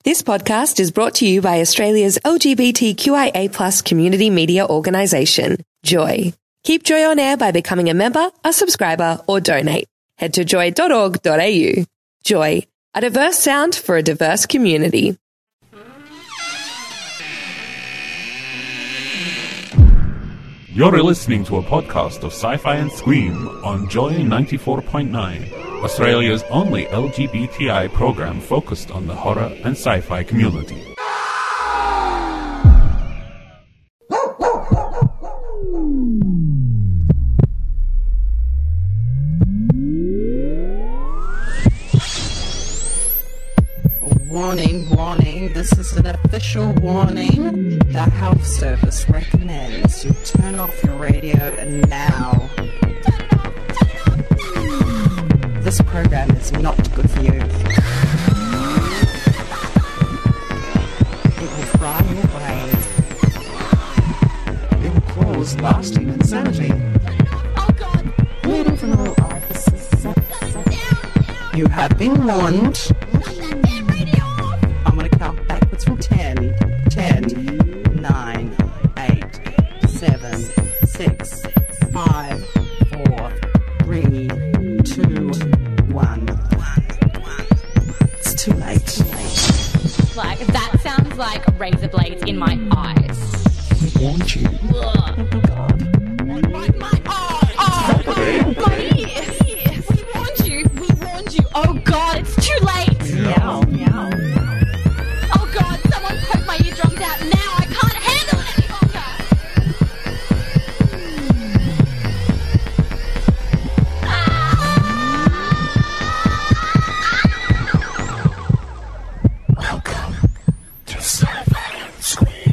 This podcast is brought to you by Australia's LGBTQIA+ community media organisation, Joy. Keep Joy on air by becoming a member, a subscriber, or donate. Head to joy.org.au. Joy, a diverse sound for a diverse community. You're listening to a podcast of Sci-Fi and Scream on Joy 94.9, Australia's only LGBTI program focused on the horror and sci-fi community. Warning, this is an official warning. The Health Service recommends you turn off your radio now. This program is not good for you. It will fry your brain. It will cause lasting insanity. Oh God! Bleeding from all orifices. You have been warned. I'm going to count backwards from 10. 10, 9, 8, 7, 6, 5, 4, 3, 2, 1. It's too late. Like, that sounds like razor blades in my eyes. We warned you. Ugh. God. My eyes! Oh, my ears! We warned you! Oh God, it's too late! Meow, meow. Oh God, someone poke my eardrums out now! I can't handle it any longer! Welcome to Sci-Fi and Scream.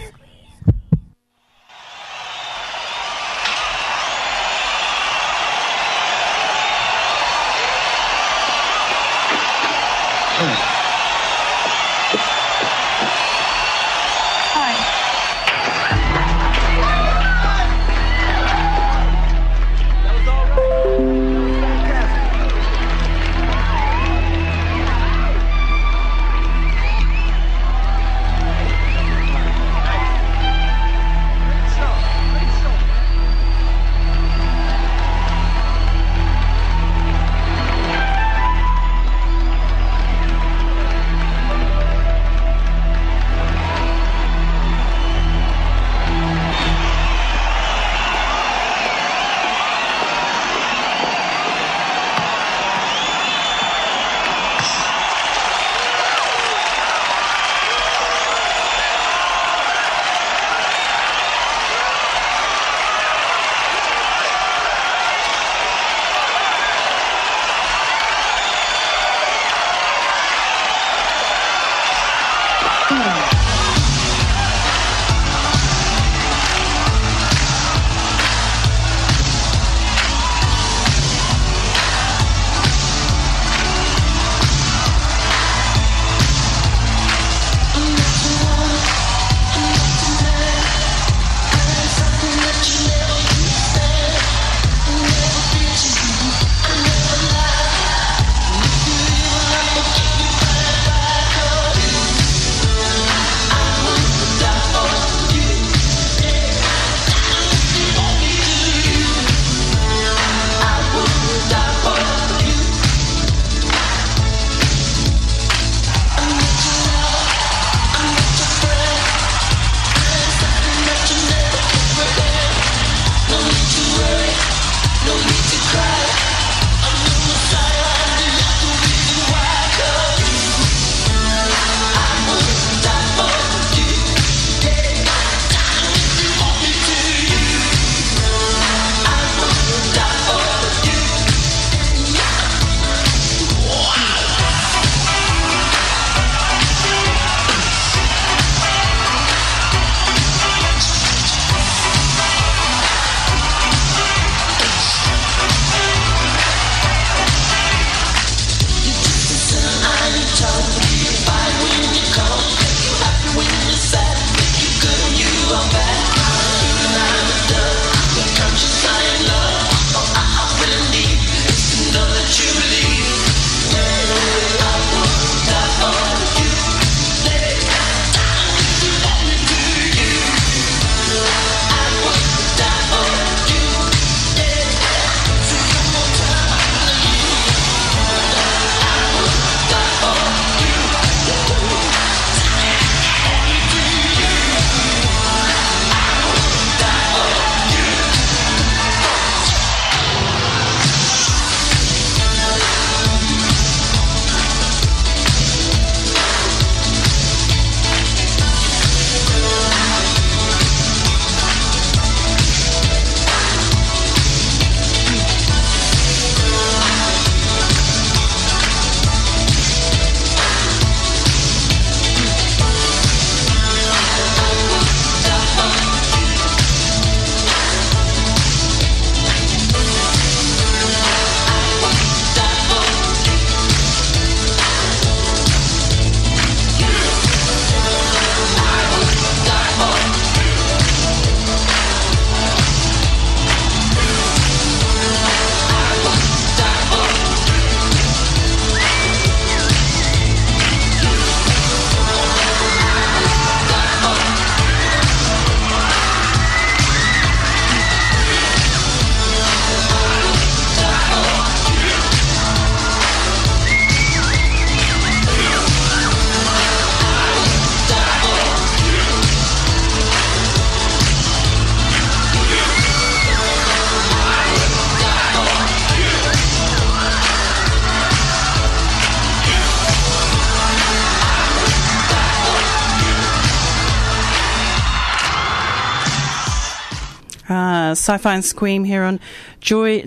Sci-Fi and Scream here on Joy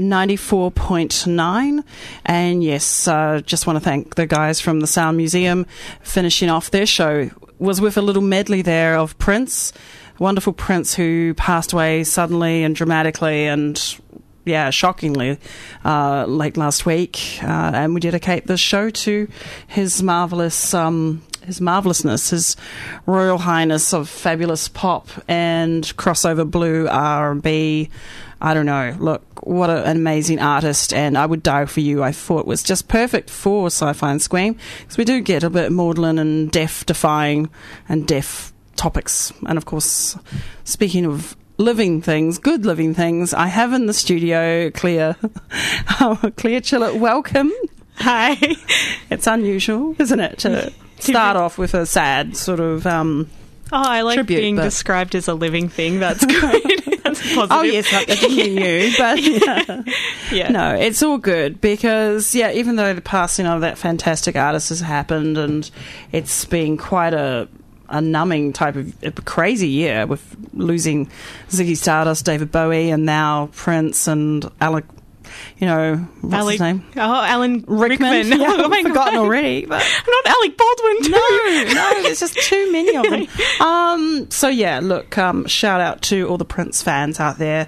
94.9. And yes, just want to thank the guys from the Sound Museum. Finishing off their show was with a little medley there of Prince, wonderful Prince who passed away suddenly and dramatically and shockingly late last week. And we dedicate this show to his marvellousness, his Royal Highness of fabulous pop and crossover blue R&B. I don't know. Look, what an amazing artist, and I Would Die For You, I thought was just perfect for Sci-Fi and Scream, because we do get a bit maudlin and death-defying and deaf topics. And of course, speaking of living things, good living things, I have in the studio Claire. Claire Chillett, welcome. Hi. It's unusual, isn't it, to start off with a sad sort of I like tribute, being described as a living thing. That's great. That's positive. Oh, yes, I didn't mean you, but yeah. No, it's all good because, even though the passing of that fantastic artist has happened and it's been quite a numbing type of crazy year with losing Ziggy Stardust, David Bowie, and now Prince and Alec. What's his name? Oh, Alan Rickman. Yeah, oh, I've forgotten already. But not Alec Baldwin, too. No, there's just too many of them. Look, shout out to all the Prince fans out there.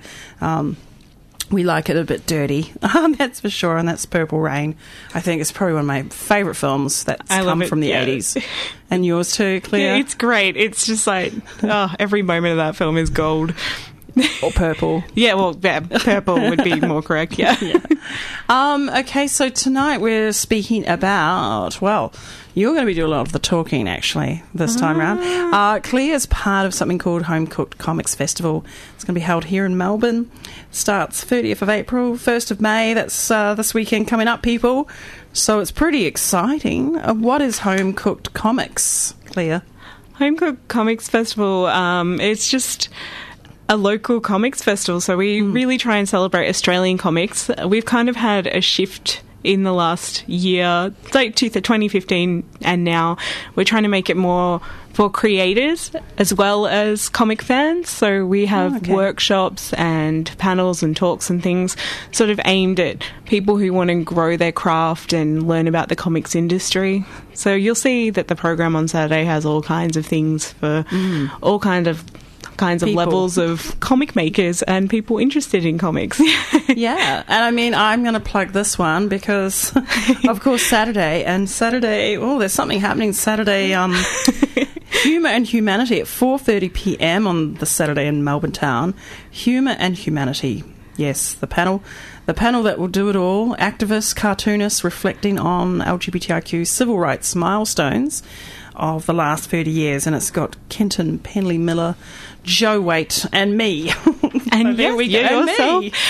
We like it a bit dirty, that's for sure, and that's Purple Rain. I think it's probably one of my favourite films that's come from the 80s. And yours too, Claire? Yeah, it's great. It's just like, every moment of that film is gold. Or purple. Purple would be more correct, Okay, so tonight we're speaking about, you're going to be doing a lot of the talking, actually, this time around. Claire's part of something called Home Cooked Comics Festival. It's going to be held here in Melbourne. Starts 30th of April, 1st of May. That's this weekend coming up, people. So it's pretty exciting. What is Home Cooked Comics, Claire? Home Cooked Comics Festival, it's just a local comics festival, so we really try and celebrate Australian comics. We've kind of had a shift in the last year, like 2015 and now. We're trying to make it more for creators as well as comic fans. So we have workshops and panels and talks and things sort of aimed at people who want to grow their craft and learn about the comics industry. So you'll see that the program on Saturday has all kinds of things for all kinds of levels of comic makers and people interested in comics. Yeah, and I mean, I'm going to plug this one because, of course, Saturday, there's something happening Saturday, Humour and Humanity at 4:30 p.m. on the Saturday in Melbourne town. Humour and Humanity, yes, the panel that will do it all, activists, cartoonists reflecting on LGBTIQ civil rights milestones of the last 30 years, and it's got Kenton Penley Miller, Joe Waite, and me. And there we go. Yourself. Me.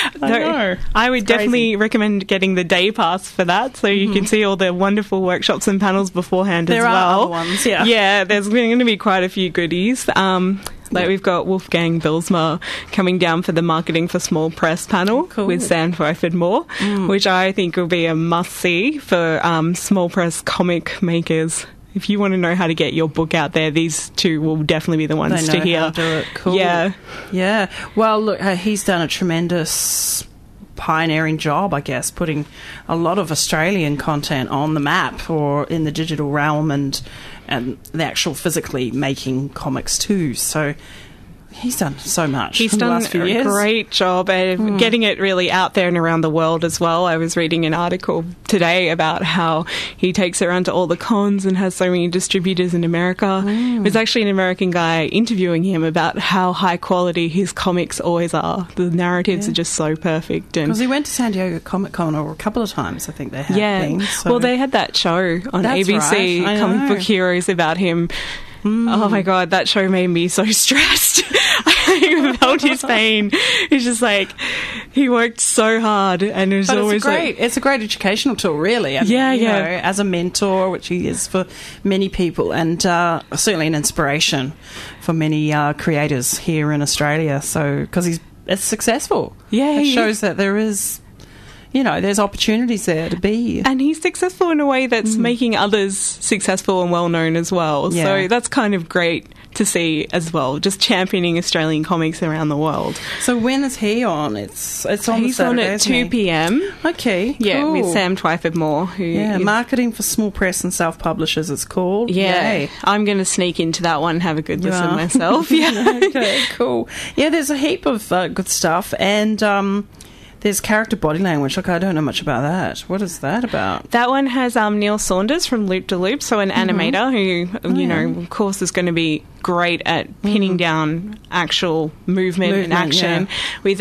I would definitely recommend getting the day pass for that, so you can see all the wonderful workshops and panels beforehand as well. There are other ones, yeah. Yeah, there's going to be quite a few goodies. We've got Wolfgang Bilsma coming down for the Marketing for Small Press panel with Sam Twyford-Moore, which I think will be a must-see for small press comic makers. If you want to know how to get your book out there, these two will definitely be the ones to hear. How to do it. Cool. Yeah. Well, look, he's done a tremendous pioneering job, I guess, putting a lot of Australian content on the map or in the digital realm and the actual physically making comics too. So he's done so much. He's done a great job at getting it really out there and around the world as well. I was reading an article today about how he takes it around to all the cons and has so many distributors in America. It was actually an American guy interviewing him about how high quality his comics always are. The narratives are just so perfect. Because he went to San Diego Comic Con a couple of times, I think they had been. So. Well, they had that show on ABC, right. Comic Book Heroes, about him. Oh my God, that show made me so stressed. I felt his pain. It's just like, he worked so hard, and it was always it's a great educational tool, really. I mean, you know, as a mentor, which he is for many people, and certainly an inspiration for many creators here in Australia. So, because it's successful. Yeah, it shows that there is, there's opportunities there to be. And he's successful in a way that's making others successful and well-known as well. Yeah. So that's kind of great to see as well, just championing Australian comics around the world. So when is he on? It's on He's the Saturday, on at isn't 2 he? p.m. Okay, Yeah, cool. with Sam Twyford Moore, who is- Marketing for Small Press and Self-Publishers, it's called. Yeah, Yay. I'm going to sneak into that one and have a good listen are? myself. Yeah. Okay, cool. Yeah, there's a heap of good stuff, and there's character body language. Look, I don't know much about that. What is that about? That one has Neil Saunders from Loop de Loop, so an animator who, you know, of course, is going to be great at pinning down actual movement and action. With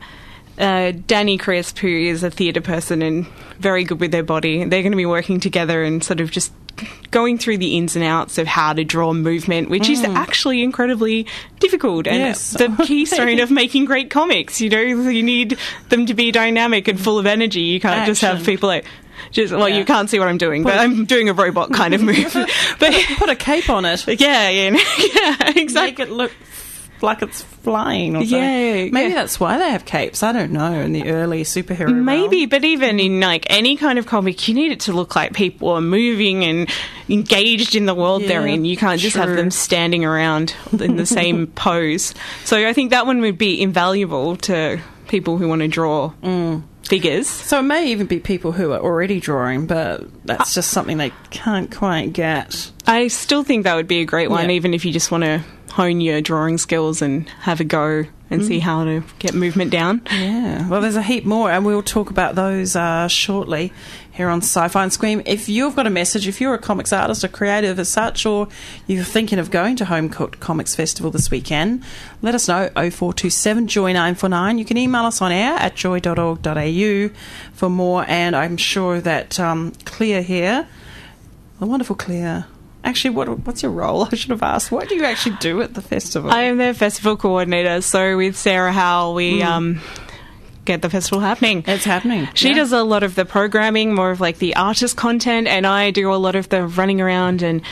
Danny Crisp, who is a theatre person and very good with their body. They're going to be working together and sort of just going through the ins and outs of how to draw movement, which is actually incredibly difficult and the keystone of making great comics. You know, you need them to be dynamic and full of energy. You can't just have people like... you can't see what I'm doing, but I'm doing a robot kind of move. But Put a cape on it. yeah, exactly. Make it look like it's flying or something. Yeah, Maybe that's why they have capes. I don't know, in the early superhero realm. Maybe, but even in like any kind of comic, you need it to look like people are moving and engaged in the world they're in. You can't just have them standing around in the same pose. So I think that one would be invaluable to people who want to draw figures. So it may even be people who are already drawing, but that's just something they can't quite get. I still think that would be a great one, Yeah. even if you just want to hone your drawing skills and have a go and see how to get movement down. Yeah, well, there's a heap more, and we'll talk about those shortly here on Sci-Fi and Scream. If you've got a message, if you're a comics artist or creative as such, or you're thinking of going to Home Cooked Comics Festival this weekend, let us know, 0427 Joy 949. You can email us on air at joy.org.au for more, and I'm sure that Claire here, the wonderful Claire... Actually, what's your role? I should have asked. What do you actually do at the festival? I am the festival coordinator, so with Sarah Howell, we get the festival happening. It's happening. She does a lot of the programming, more of like the artist content, and I do a lot of the running around and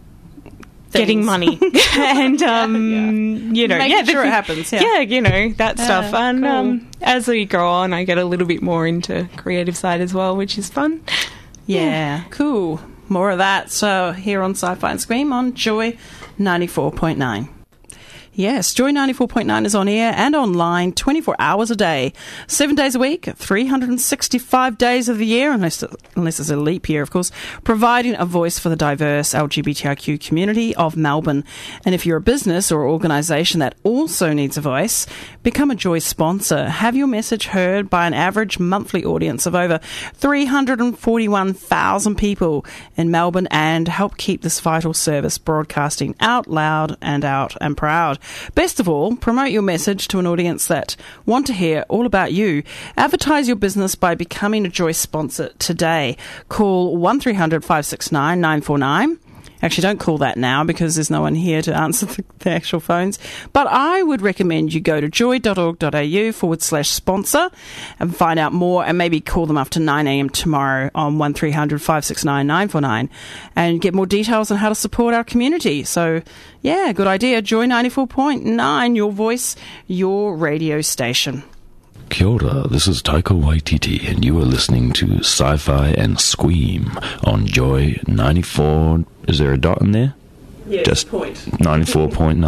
getting money and you know, Making sure it happens. you know, that stuff. And cool. as we go on, I get a little bit more into creative side as well, which is fun. Yeah, cool. More of that. So here on Sci-Fi and Scream on Joy 94.9. Yes, Joy 94.9 is on air and online 24 hours a day, 7 days a week, 365 days of the year, unless it's a leap year, of course, providing a voice for the diverse LGBTIQ community of Melbourne. And if you're a business or organisation that also needs a voice, become a Joy sponsor. Have your message heard by an average monthly audience of over 341,000 people in Melbourne and help keep this vital service broadcasting out loud and out and proud. Best of all, promote your message to an audience that want to hear all about you. Advertise your business by becoming a Joy sponsor today. Call 1300 569 949. Actually, don't call that now because there's no one here to answer the actual phones. But I would recommend you go to joy.org.au/sponsor and find out more, and maybe call them after 9 a.m. tomorrow on 1300 569 949 and get more details on how to support our community. So, yeah, good idea. Joy 94.9, your voice, your radio station. Kia ora, this is Taika Waititi, and you are listening to Sci-Fi and Scream on Joy 94... Is there a dot in there? Yeah, just point. 94.9.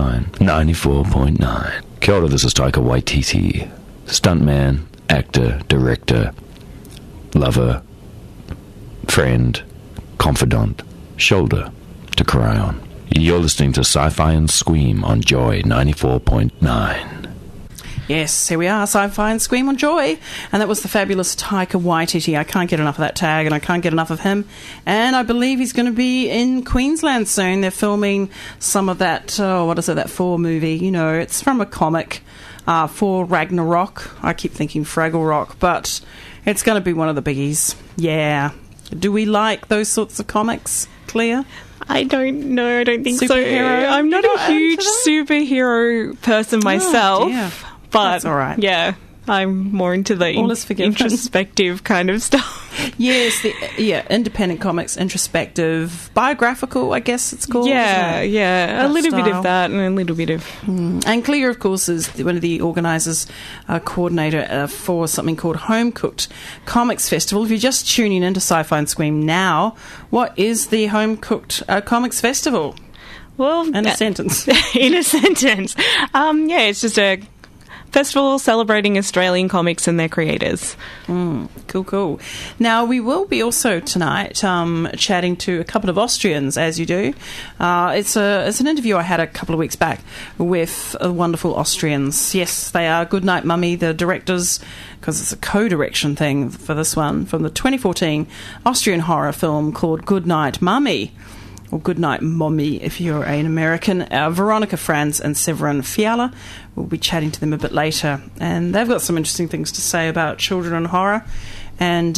94.9. Kia ora, this is Taika Waititi, stuntman, actor, director, lover, friend, confidant, shoulder to cry on. You're listening to Sci-Fi and Scream on Joy 94.9. Yes, here we are, Sci-Fi and Scream on Joy. And that was the fabulous Taika Waititi. I can't get enough of that tag, and I can't get enough of him. And I believe he's going to be in Queensland soon. They're filming some of that, that Thor movie. You know, it's from a comic, Thor Ragnarok. I keep thinking Fraggle Rock, but it's going to be one of the biggies. Yeah. Do we like those sorts of comics, Claire? I don't know. I don't think Superhero? so. I'm not You're a not huge into them? superhero person myself. Oh, dear. But that's all right. Yeah, I'm more into the All is forgiven. introspective kind of stuff. Yes, independent comics, introspective, biographical, I guess it's called. Yeah, isn't it? yeah, a That little bit style. of that and a little bit of... And Clea, of course, is one of the organisers, coordinator for something called Home Cooked Comics Festival. If you're just tuning into Sci-Fi and Scream now, what is the Home Cooked Comics Festival? Well, In a sentence. in a sentence. Yeah, it's just a festival celebrating Australian comics and their creators. Cool. Now, we will be also tonight chatting to a couple of Austrians, as you do. It's an interview I had a couple of weeks back with wonderful Austrians. Yes, they are Goodnight Mummy, the directors, because it's a co-direction thing for this one, from the 2014 Austrian horror film called Goodnight Mummy. Or Goodnight Mommy, if you're an American. Veronica Franz and Severin Fiala. We'll be chatting to them a bit later. And they've got some interesting things to say about children and horror. And,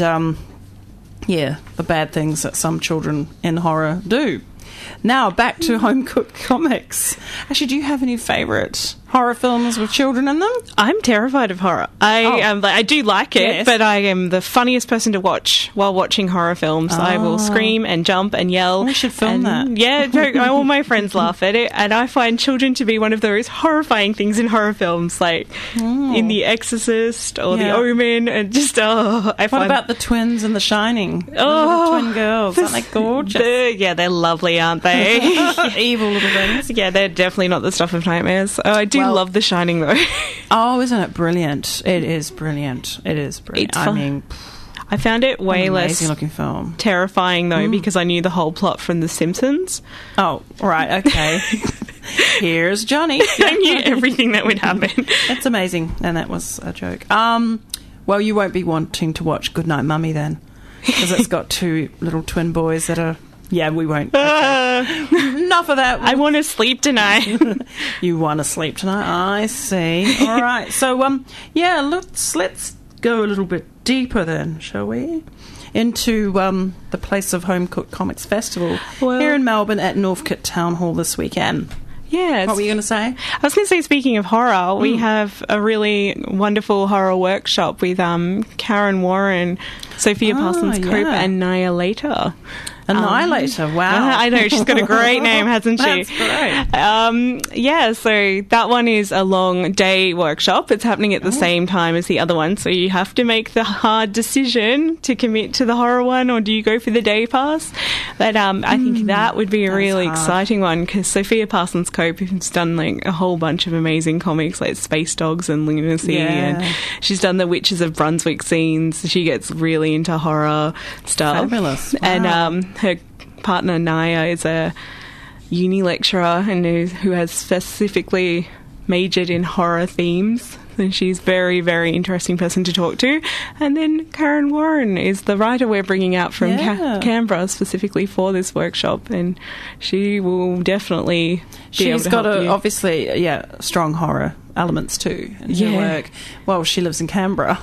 the bad things that some children in horror do. Now, back to Home Cooked Comics. Actually, do you have any favourite horror films with children in them? I'm terrified of horror. I do like it, Yes. but I am the funniest person to watch while watching horror films. I will scream and jump and yell. We should film and, that. Yeah, all my friends laugh at it, and I find children to be one of those horrifying things in horror films, like in The Exorcist or Yeah. The Omen, and just I What find about the twins in The Shining? The Oh, little twin girls. Aren't they gorgeous? they're lovely, aren't they? Evil little things. Yeah, they're definitely not the stuff of nightmares. Oh, I do Well- love The Shining, though. Oh, isn't it brilliant? It is brilliant. It's I fun. mean, I found it way an less amazing looking film. terrifying, though, because I knew the whole plot from The Simpsons. Oh, right, okay. Here's Johnny. I knew everything that would happen. It's amazing, and that was a joke. Well, you won't be wanting to watch Goodnight Mummy then, because it's got two little twin boys that are... Yeah, we won't. Okay. Enough of that. I want to sleep tonight. You want to sleep tonight? I see. All right. So, let's go a little bit deeper then, shall we? Into the Place of Home Cooked Comics Festival here in Melbourne at Northcote Town Hall this weekend. Yeah. What were you going to say? I was going to say, speaking of horror, we have a really wonderful horror workshop with Karen Warren, Sophia Parsons Cope, yeah. and Naya Later. Annihilator. Wow. I know, she's got a great name, hasn't she? That's great. So that one is a long day workshop. It's happening at the same time as the other one, so you have to make the hard decision to commit to the horror one, or do you go for the day pass? But I think that would be a really hard. exciting one, because Sophia Parsons Cope has done like a whole bunch of amazing comics like Space Dogs and Lunacy, Yeah. and she's done the Witches of Brunswick scenes. She gets really into horror stuff. Fabulous. Wow. And her partner Naya is a uni lecturer and who has specifically majored in horror themes. And she's very, very interesting person to talk to. And then Karen Warren is the writer we're bringing out from Yeah. Canberra specifically for this workshop, and she will definitely be able She's to got help you. obviously, strong horror elements too in her Yeah. work. Well, she lives in Canberra.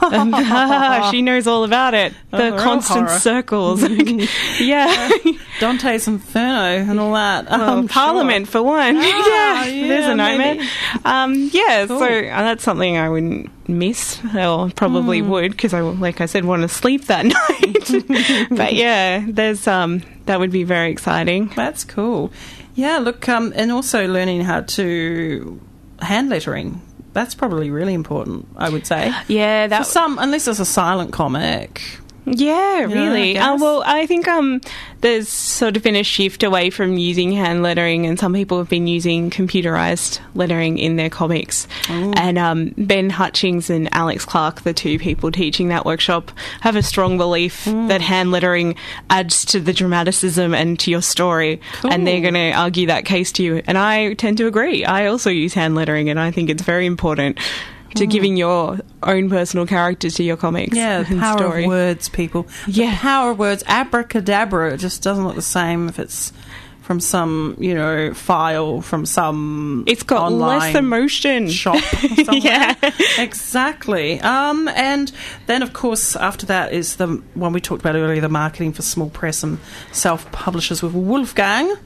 She knows all about it. The real constant horror. circles. Yeah. Dante's Inferno and all that. Well, Parliament for one. Ah, There's yeah, a nightmare. maybe. Cool. So that's something I wouldn't miss, or probably would, because I, like I said, want to sleep that night. But yeah, there's that would be very exciting. That's cool. Yeah, look, and also learning how to hand lettering. That's probably really important, I would say. Yeah, For some, unless it's a silent comic. Yeah, know, really. I guess. Well, I think there's sort of been a shift away from using hand lettering, and some people have been using computerized lettering in their comics. And Ben Hutchings and Alex Clark, the two people teaching that workshop, have a strong belief that hand lettering adds to the dramaticism and to your story, and they're going to argue that case to you. And I tend to agree. I also use hand lettering, and I think it's very important to giving your own personal character to your comics. Yeah, the and power story. of words, people. Yeah. The power of words. Abracadabra. It just doesn't look the same if it's from some, file from some It's got online less emotion. shop somewhere. Yeah. Exactly. And then, of course, after that is the one we talked about earlier, the marketing for small press and self-publishers with Wolfgang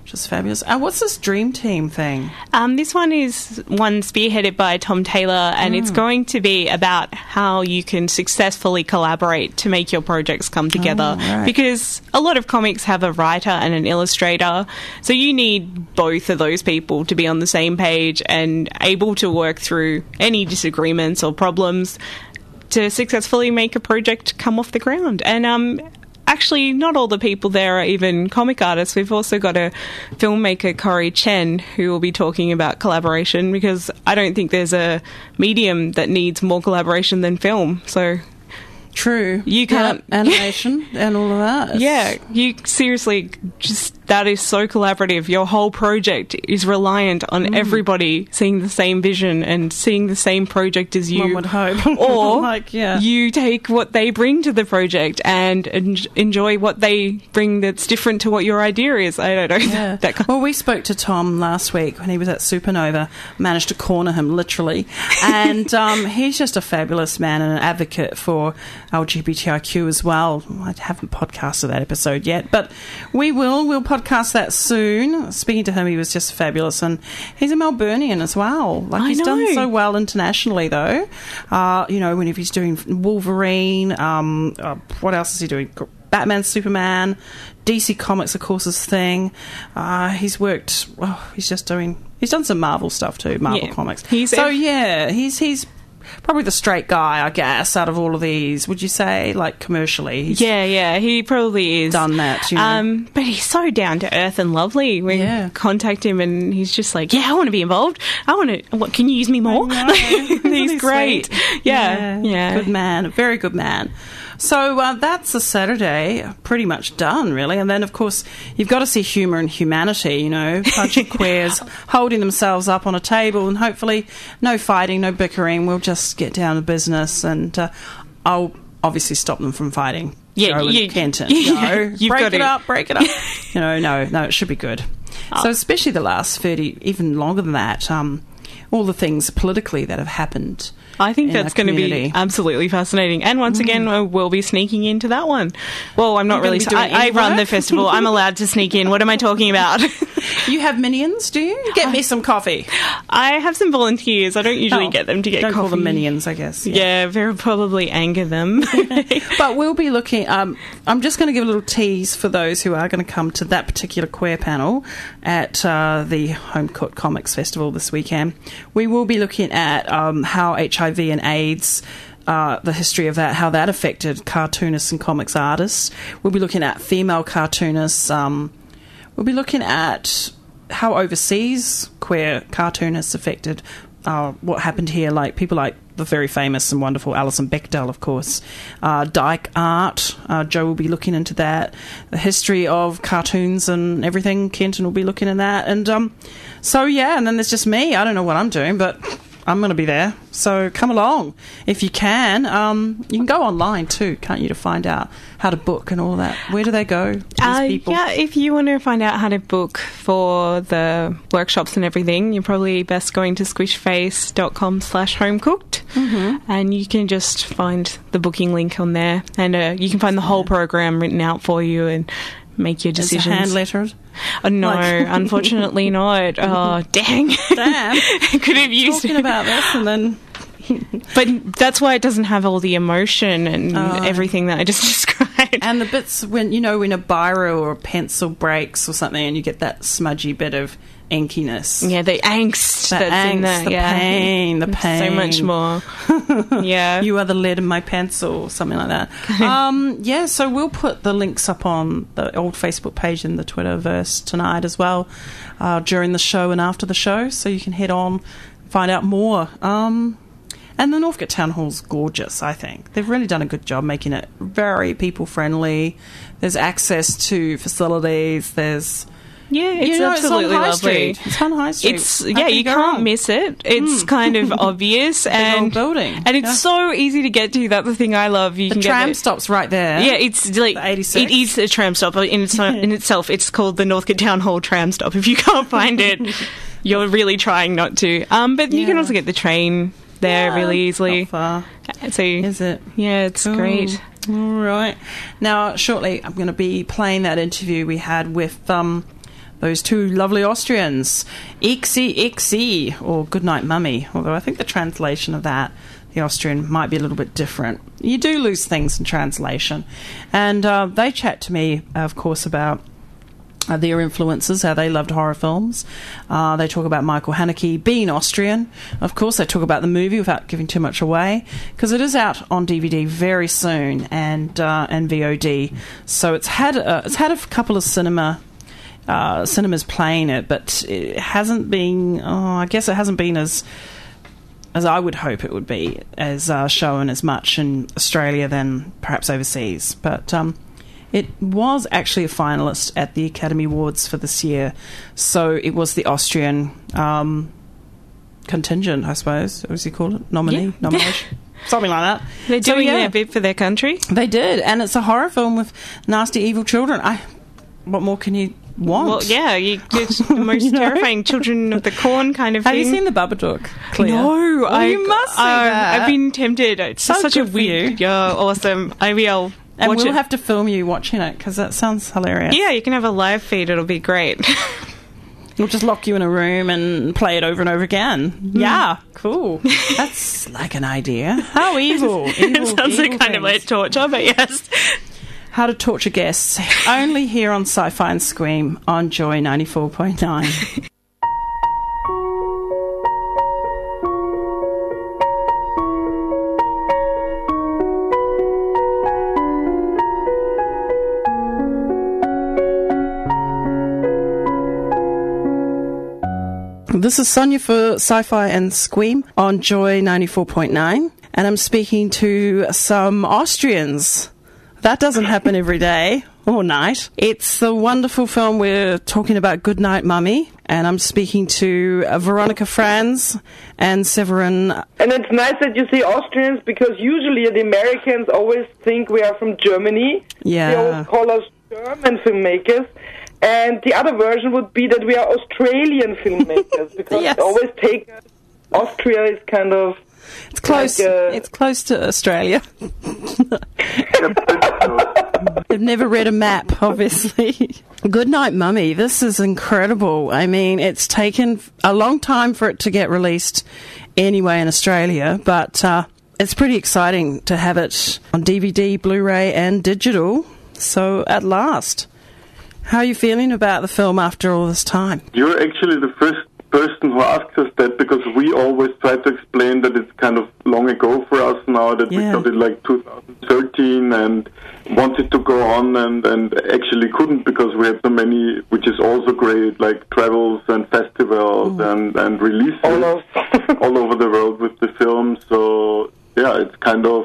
which is fabulous. What's this Dream Team thing? This one is one spearheaded by Tom Taylor, and it's going to be about how you can successfully collaborate to make your projects come together. Right. Because a lot of comics have a writer and an illustrator, so you need both of those people to be on the same page and able to work through any disagreements or problems to successfully make a project come off the ground. And actually, not all the people there are even comic artists. We've also got a filmmaker, Corey Chen, who will be talking about collaboration, because I don't think there's a medium that needs more collaboration than film. So True. You can't... Yeah, animation and all of that. Yeah, you seriously just... That is so collaborative. Your whole project is reliant on everybody seeing the same vision and seeing the same project as you. One would hope. Or yeah. you take what they bring to the project and enjoy what they bring that's different to what your idea is. I don't know. Yeah. Well, we spoke to Tom last week when he was at Supernova. Managed to corner him, literally. And he's just a fabulous man and an advocate for LGBTIQ as well. I haven't podcasted that episode yet, but we will. We'll podcast that soon. Speaking to him, he was just fabulous, and he's a Melburnian as well. Like, he's done so well internationally, though. You know, whenever he's doing Wolverine, what else is he doing? Batman, Superman, DC Comics, of course, his thing. He's worked. He's done some Marvel stuff too. Marvel Comics. He's probably the straight guy, I guess, out of all of these. Would you say, like, commercially? He probably is. Done that, you know. But he's so down to earth and lovely. We contact him and he's just like, I want to be involved. I want to... What, can you use me more? He's great. Sweet. Yeah. Good man. A very good man. So that's a Saturday, pretty much done, really. And then, of course, you've got to see Humour and Humanity, you know, a bunch of queers holding themselves up on a table, and hopefully no fighting, no bickering. We'll just get down to business, and I'll obviously stop them from fighting. Yeah, Joe and Kenton. You know, break it up. You know, no, it should be good. So especially the last 30, even longer than that, all the things politically that have happened. I think that's going to be absolutely fascinating. And once again, we'll be sneaking into that one. Well, I'm not really... I run the festival. I'm allowed to sneak in. What am I talking about? You have minions, do you? Get me some coffee. I have some volunteers. I don't usually get them to get coffee. Don't call them minions, I guess. Yeah, very probably anger them. But we'll be looking... I'm just going to give a little tease for those who are going to come to that particular queer panel at the Home Cooked Comics Festival this weekend. We will be looking at how HIV and AIDS, the history of that, how that affected cartoonists and comics artists. We'll be looking at female cartoonists. We'll be looking at how overseas queer cartoonists affected what happened here, like people like the very famous and wonderful Alison Bechdel, of course. Dyke art. Joe will be looking into that. The history of cartoons and everything. Kenton will be looking at that. And and then there's just me. I don't know what I'm doing, but I'm going to be there. So come along if you can. You can go online too, can't you, to find out how to book and all that. Where do they go, these people? Yeah, if you want to find out how to book for the workshops and everything, you're probably best going to squishface.com/homecooked, and you can just find the booking link on there, and you can find the whole program written out for you and make your decisions. Is it hand lettered? No, unfortunately not. Oh, dang. I could have used talking about this and then... But that's why it doesn't have all the emotion and everything that I just described. And the bits when a biro or a pencil breaks or something and you get that smudgy bit of inkiness. Yeah, the angst that's in there. The pain. So much more. Yeah. You are the lead in my pencil, or something like that. So we'll put the links up on the old Facebook page and the Twitterverse tonight as well, during the show and after the show, so you can head on, find out more. And the Northcote Town Hall's gorgeous, I think. They've really done a good job making it very people-friendly. There's access to facilities. There's... Yeah, it's absolutely lovely. It's on High Street. You can't miss it. It's kind of obvious, and building, and it's so easy to get to. That's the thing I love. You the can tram get stop's right there. Yeah, it's like the 86. It is a tram stop in itself. It's called the Northcote Town Hall tram stop. If you can't find it, you're really trying not to. But you can also get the train there really easily. Not far. So is it? Yeah, it's great. All right. Now, shortly, I'm going to be playing that interview we had with those two lovely Austrians, Ixi Ixi, or Goodnight Mummy, although I think the translation of that, the Austrian, might be a little bit different. You do lose things in translation. And they chat to me, of course, about their influences, how they loved horror films. They talk about Michael Haneke being Austrian. Of course, they talk about the movie without giving too much away, because it is out on DVD very soon and VOD. So it's had a couple of cinemas playing it, but it hasn't been. I guess it hasn't been as I would hope it would be, as shown as much in Australia than perhaps overseas. But it was actually a finalist at the Academy Awards for this year, so it was the Austrian contingent, I suppose. What does he call it? Nomination? Something like that. They're doing their bit for their country. They did, and it's a horror film with nasty, evil children. What more can you want? Well, yeah, it's the most terrifying Children of the Corn kind of thing. Have you seen The Babadook, Claire? No, you must see that. I've been tempted. It's So such a good for you. weird, awesome. Maybe I'll And watch we'll it. have to film you watching it, because that sounds hilarious. Yeah, you can have a live feed. It'll be great. We'll just lock you in a room and play it over and over again. Yeah, cool. That's like an idea. How evil. It sounds like kind of like torture, but yes. How to torture guests. Only here on Sci-Fi and Scream on Joy 94.9. This is Sonia for Sci-Fi and Scream on Joy 94.9, and I'm speaking to some Austrians. That doesn't happen every day or night. It's the wonderful film we're talking about, Goodnight Mummy, and I'm speaking to Veronica Franz and Severin. And it's nice that you say Austrians, because usually the Americans always think we are from Germany. Yeah. They always call us German filmmakers. And the other version would be that we are Australian filmmakers, because Yes. they always take us. Austria is kind of... It's close. It's close to Australia. They've never read a map, obviously. Goodnight Mummy. This is incredible. I mean, it's taken a long time for it to get released anyway in Australia, but it's pretty exciting to have it on DVD, Blu-ray, and digital. So at last. How are you feeling about the film after all this time? You're actually the first person who asks us that, because we always try to explain that it's kind of long ago for us now, that we got it like 2013 and wanted to go on and actually couldn't, because we had so many, which is also great, like travels and festivals and releases all over the world with the film. So yeah, it's kind of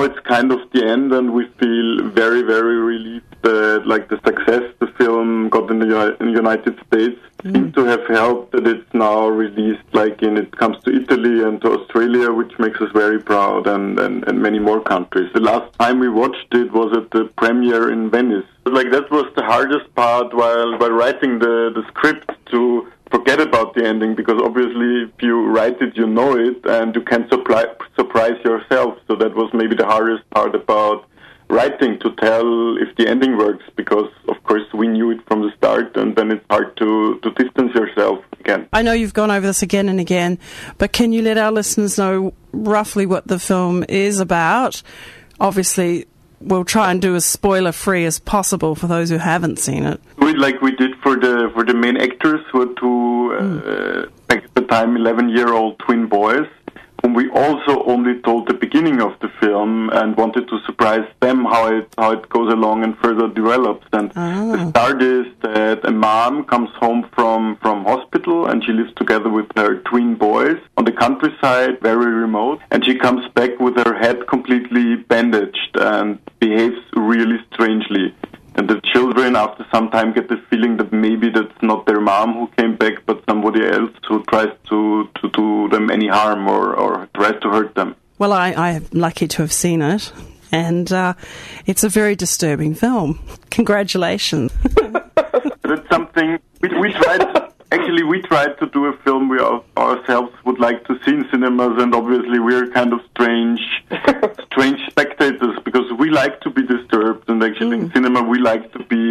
the end, and we feel very, very relieved that like the success the film got in the United States seemed to have helped that it's now released like it comes to Italy and to Australia, which makes us very proud, and many more countries. The last time we watched it was at the premiere in Venice. Like that was the hardest part while writing the script, to forget about the ending, because obviously if you write it, you know it, and you can surprise yourself. So that was maybe the hardest part about writing, to tell if the ending works, because of course we knew it from the start, and then it's hard to distance yourself again. I know you've gone over this again and again, but can you let our listeners know roughly what the film is about? Obviously, we'll try and do as spoiler-free as possible for those who haven't seen it. Like we did for the main actors, who are two, back at the time, 11-year-old twin boys, whom we also only told the beginning of the film and wanted to surprise them how it goes along and further develops. And the start is that a mom comes home from hospital, and she lives together with her twin boys on the countryside, very remote, and she comes back with her head completely bandaged and behaves really strangely. And the children, after some time, get the feeling that maybe that's not their mom who came back, but somebody else who tries to do them any harm or tries to hurt them. Well, I'm lucky to have seen it, and it's a very disturbing film. Congratulations. That's something we tried. Actually, we tried to do a film we ourselves would like to see in cinemas, and obviously we're kind of strange spectators, because we like to be disturbed, and actually in cinema we like to be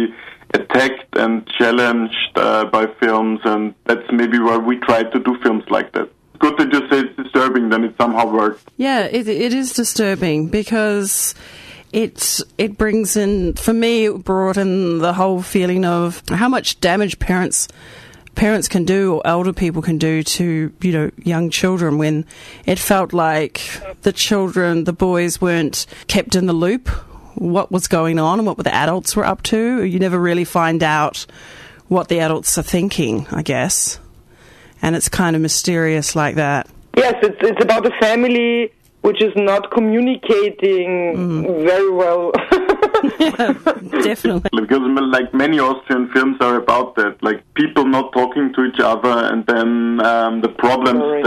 attacked and challenged by films, and that's maybe why we try to do films like that. Good that you say it's disturbing, then it somehow works. Yeah, it is disturbing because it brings in, for me, it brought in the whole feeling of how much damage parents can do, or elder people can do to, young children, when it felt like the boys weren't kept in the loop, what was going on and what the adults were up to. You never really find out what the adults are thinking, I guess. And it's kind of mysterious like that. Yes, it's about a family which is not communicating very well. Yeah, definitely. Because like many Austrian films are about that, like people not talking to each other, and then the problems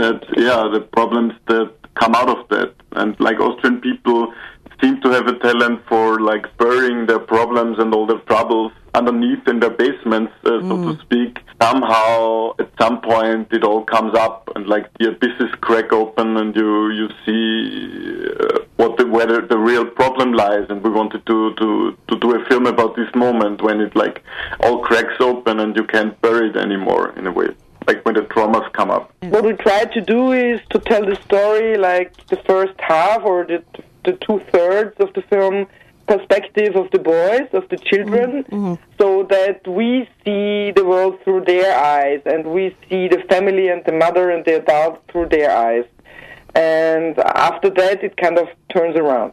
that come out of that. And like Austrian people seem to have a talent for like burying their problems and all their troubles underneath in their basements, so to speak. Somehow, at some point, it all comes up, and like the abysses crack open, and you see where the real problem lies. And we wanted to do a film about this moment when it like all cracks open and you can't bury it anymore, in a way, like when the traumas come up. What we tried to do is to tell the story like the first half or the 2/3 of the film perspective of the boys, of the children, so that we see the world through their eyes, and we see the family and the mother and the adult through their eyes. And after that, it kind of turns around.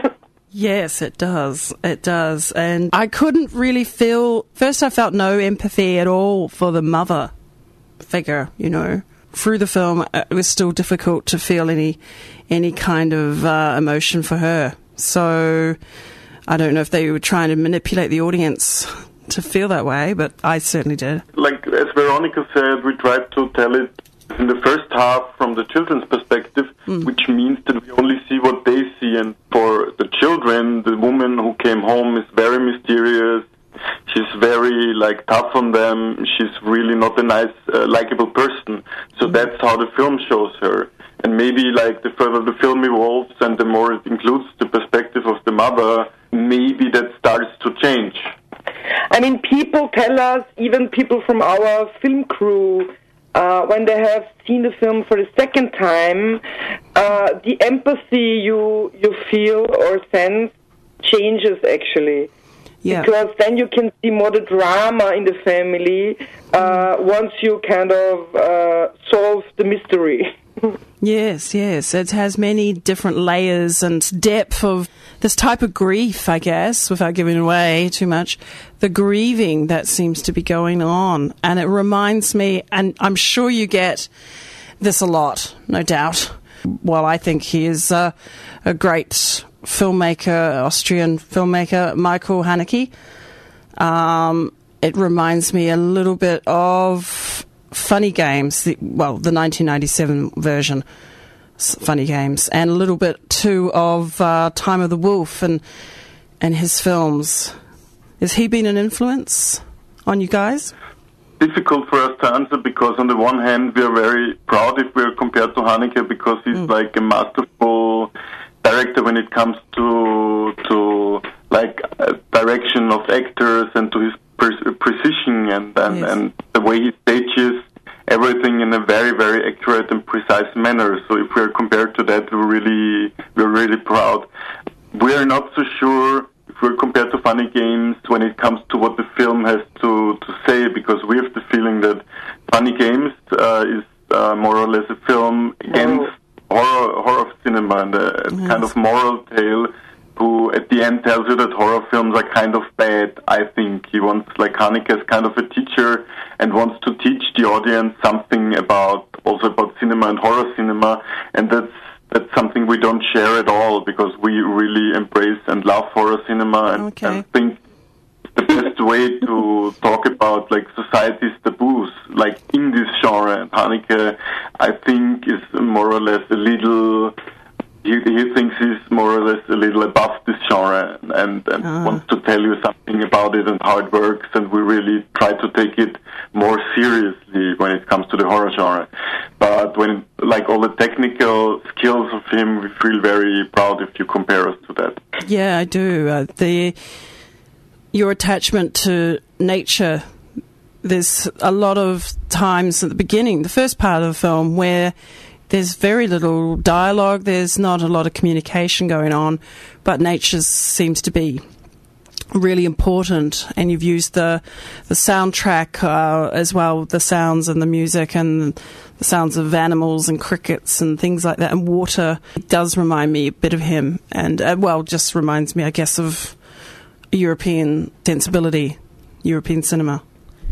Yes, it does. It does. And I couldn't really first I felt no empathy at all for the mother figure, Through the film, it was still difficult to feel any kind of emotion for her. So I don't know if they were trying to manipulate the audience to feel that way, but I certainly did. Like, as Veronica said, we tried to tell it in the first half from the children's perspective, which means that we only see what they see. And for the children, the woman who came home is very mysterious. She's very, tough on them. She's really not a nice, likable person. So that's how the film shows her. And maybe, the further the film evolves and the more it includes the perspective of the mother, maybe that starts to change. I mean, people tell us, even people from our film crew, when they have seen the film for the second time, the empathy you feel or sense changes, actually. Yeah. Because then you can see more the drama in the family once you kind of solve the mystery. Yes. It has many different layers and depth of this type of grief, I guess, without giving away too much, the grieving that seems to be going on. And it reminds me, and I'm sure you get this a lot, no doubt. Well, I think he is a great filmmaker, Austrian filmmaker, Michael Haneke. It reminds me a little bit of Funny Games, the 1997 version, Funny Games, and a little bit too of Time of the Wolf and his films. Has he been an influence on you guys? Difficult for us to answer, because on the one hand we are very proud if we are compared to Haneke, because he's like a masterful director when it comes to direction of actors and to his precision and the way he stages everything in a very, very accurate and precise manner. So if we are compared to that, we're really proud. We are not so sure if we're compared to Funny Games when it comes to what the film has to say, because we have the feeling that Funny Games is more or less a film against horror cinema, and a kind of moral tale, who at the end tells you that horror films are kind of bad. I think he wants, Haneke is kind of a teacher and wants to teach the audience something about cinema and horror cinema, and that's something we don't share at all, because we really embrace and love horror cinema and think the best way to talk about society's taboos, in this genre. And Haneke, I think, is more or less a little. He thinks he's more or less a little above this genre and wants to tell you something about it and how it works, and we really try to take it more seriously when it comes to the horror genre. But when, all the technical skills of him, we feel very proud if you compare us to that. Yeah, I do. your attachment to nature. There's a lot of times at the beginning, the first part of the film, where there's very little dialogue, there's not a lot of communication going on, but nature seems to be really important, and you've used the soundtrack as well, the sounds and the music and the sounds of animals and crickets and things like that, and water. It does remind me a bit of him, and just reminds me, I guess, of European sensibility, European cinema.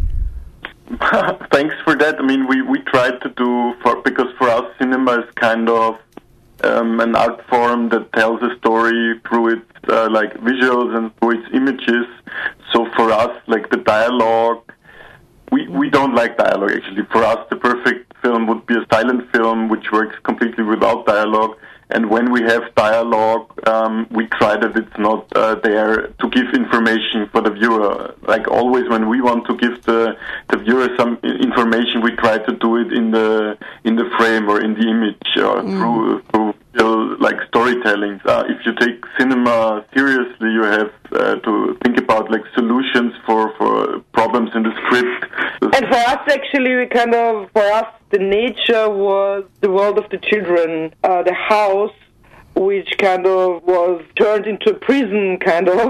Thanks for that. I mean, we tried to do, because for us cinema is kind of an art form that tells a story through its like visuals and through its images. So for us, like the dialogue, we don't like dialogue actually. For us, the perfect film would be a silent film which works completely without dialogue. And when we have dialogue, we try that it's not there to give information for the viewer. Like always, when we want to give the viewer some information, we try to do it in the frame or in the image or through like storytelling. If you take cinema seriously, you have to think about like solutions for problems in the script. And for us, actually, the nature was the world of the children. The house, which kind of was turned into a prison,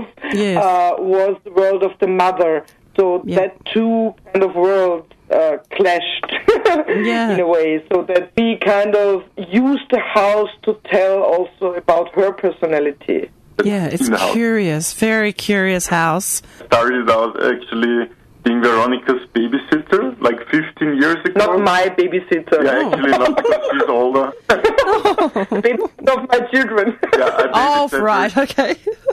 was the world of the mother. So that two kind of worlds clashed in a way. So that we kind of used the house to tell also about her personality. Yeah, it's curious, very curious house. Started out actually being Veronica's babysitter, like 15 years ago. Not my babysitter. Yeah, actually not, because she's older. Babysitter of my children. Yeah, right, okay.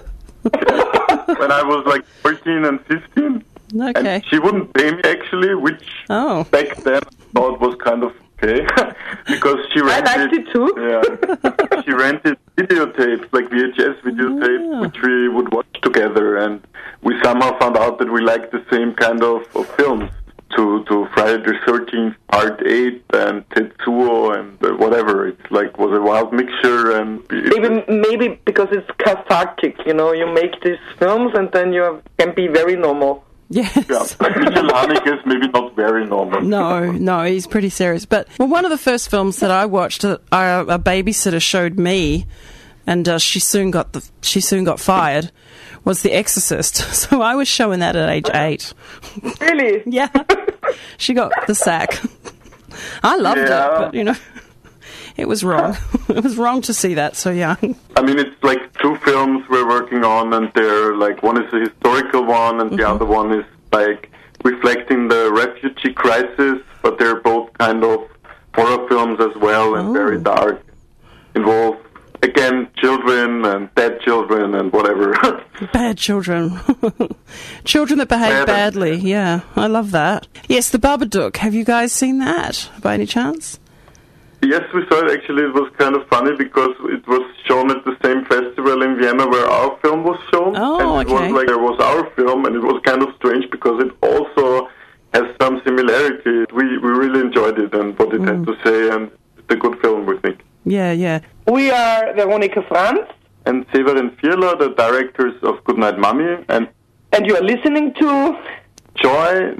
When I was like 13 and 15. Okay. And she wouldn't pay me actually, which back then I thought was kind of okay, because she rented. I liked it too. Yeah, she rented videotapes, like VHS videotapes, which we would watch together, and we somehow found out that we liked the same kind of films. To Friday the 13th Part 8 and Tetsuo and whatever. It's like was a wild mixture, and maybe because it's cathartic. You know, you make these films and then you can be very normal. Yes. Yeah, Michel Haneke is maybe not very normal. No, he's pretty serious. But one of the first films that I watched, a babysitter showed me, and she soon got fired, was The Exorcist. So I was showing that at age 8. Really? Yeah. She got the sack. I loved it, but it was wrong. It was wrong to see that so young. I mean, it's like two films we're working on, and they're like, one is a historical one, and the other one is like reflecting the refugee crisis, but they're both kind of horror films as well, and very dark. Involve, again, children and dead children and whatever. Bad children. Children that behave badly. Yeah, I love that. Yes, The Babadook. Have you guys seen that by any chance? Yes, we saw it. Actually, it was kind of funny because it was shown at the same festival in Vienna where our film was shown. Oh, and it was like there was our film, and it was kind of strange because it also has some similarities. We really enjoyed it and what it had to say, and it's a good film, we think. Yeah. We are Veronica Franz and Severin Fierler, the directors of Goodnight Mommy, and you are listening to Joy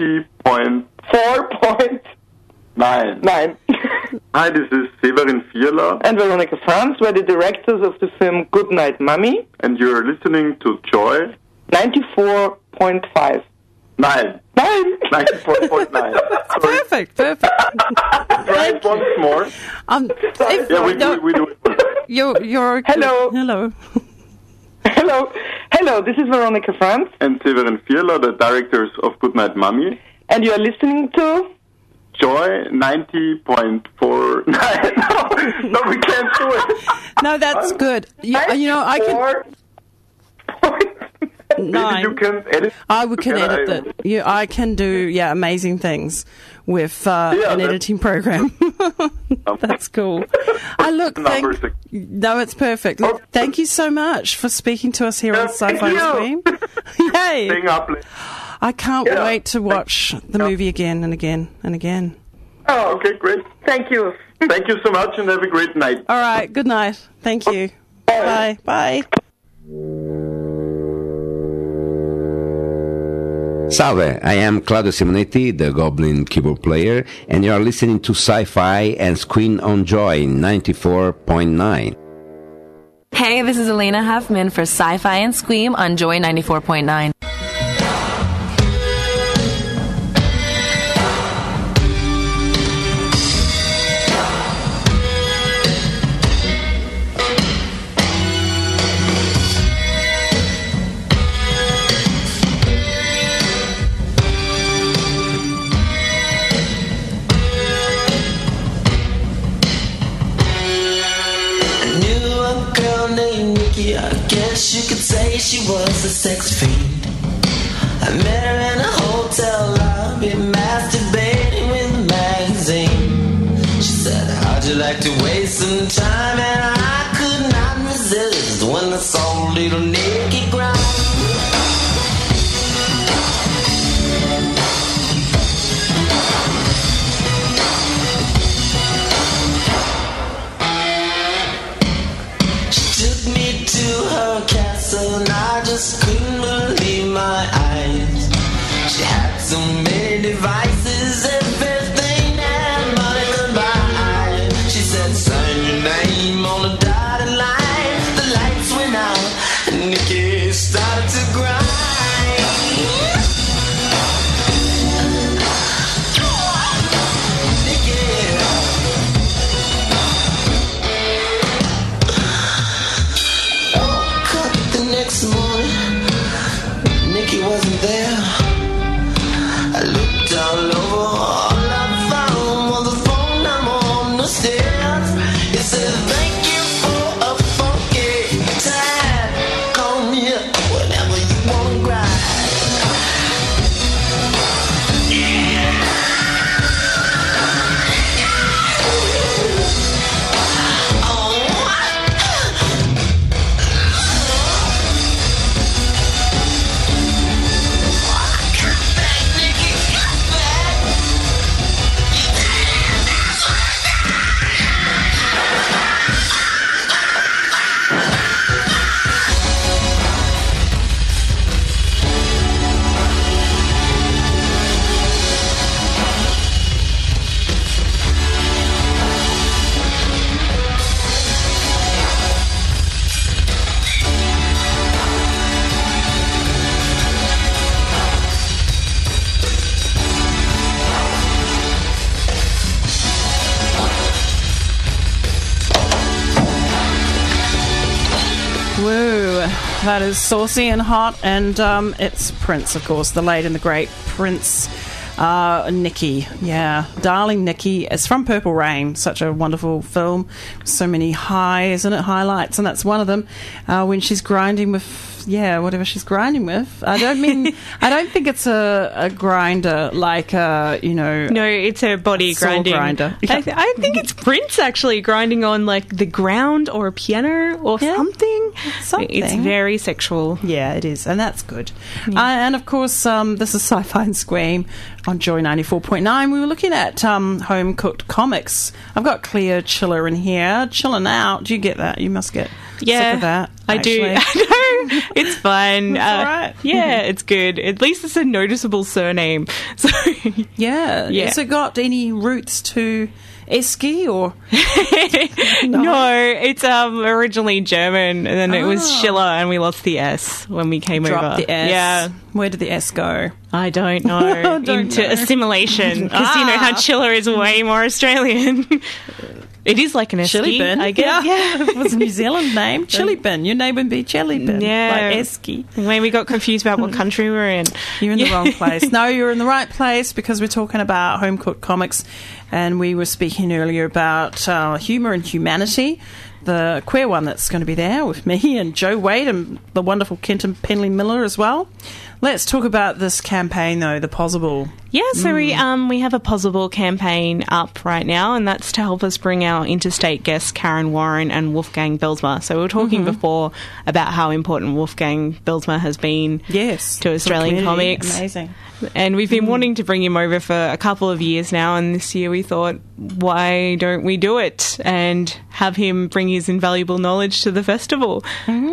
90.4.9. Hi, this is Severin Fierler and Veronica Franz. We're the directors of the film Goodnight Mommy, and you're listening to Joy 94.5. 94.9. Perfect. Right, once more. We do it. You're Hello. Hello, this is Veronica Franz. And Severin Fierler, the directors of Goodnight Mommy. And you are listening to Joy 90.49. No, we can't do it. No, that's good. I can... 9. You can edit. I can edit that. Yeah, I can do amazing things with an editing program. That's cool. No, it's perfect. Look, thank you so much for speaking to us here on Sci-Fi and Scream. Yay! I can't wait to watch the movie again and again and again. Oh, okay, great. Thank you. Thank you so much, and have a great night. All right, good night. Thank you. Bye. Bye. Salve, I am Claudio Simonetti, the Goblin keyboard player, and you are listening to Sci-Fi and Screen on Joy 94.9. Hey, this is Elena Huffman for Sci-Fi and Scream on Joy 94.9. You could say she was a sex fiend. I met her in a hotel lobby, masturbating with a magazine. She said, how'd you like to waste some time? And I could not resist when I saw a little naked ground. And I just couldn't believe my eyes. She had so many devices, everything that money could buy. She said, sign your name on the dotted line. The lights went out and Nikki started to grind. Wasn't there. I looked all over, all I found was a phone number on the stairs. It said, thank you for a funky time. Call me up whenever you wanna grind. That is saucy and hot, and it's Prince, of course, the late and the great Prince. Nikki, yeah, darling Nikki. It's from Purple Rain, such a wonderful film. So many highs and highlights, and that's one of them. When she's grinding with, whatever she's grinding with. I don't think it's a grinder like No, it's a body grinding. Grinder. I think it's Prince actually grinding on like the ground or a piano or something. It's very sexual. Yeah, it is, and that's good. Yeah. And of course, this is Sci-Fi and Scream on Joy 94.9. We were looking at home cooked comics. I've got Clear Chiller in here, chilling out. Do you get that? You must get sick of that. I do. I know. It's fine. It's all right. Yeah, it's good. At least it's a noticeable surname. So yeah. Has it got any roots to Eski or no, it's originally German, and then it was Schiller, and we lost the S when we came over. Dropped the S. Yeah. Where did the S go? I don't know. Into assimilation, because you know how Schiller is way more Australian. It is like an Eski, Chili bin, I guess. Yeah. It was a New Zealand name. Chili bin. Your name would be Chili bin. Yeah. Like Eski. When we got confused about what country we're in. You're in the wrong place. No, you're in the right place, because we're talking about home cooked comics, and we were speaking earlier about humour and humanity. The queer one that's going to be there with me and Joe Wade and the wonderful Kenton Penley Miller as well. Let's talk about this campaign, though, the Possible. Yeah, so we have a Possible campaign up right now, and that's to help us bring our interstate guests Karen Warren and Wolfgang Bilsma. So we were talking before about how important Wolfgang Bilsma has been to Australian comics. Amazing. And we've been wanting to bring him over for a couple of years now, and this year we thought, why don't we do it and have him bring his invaluable knowledge to the festival?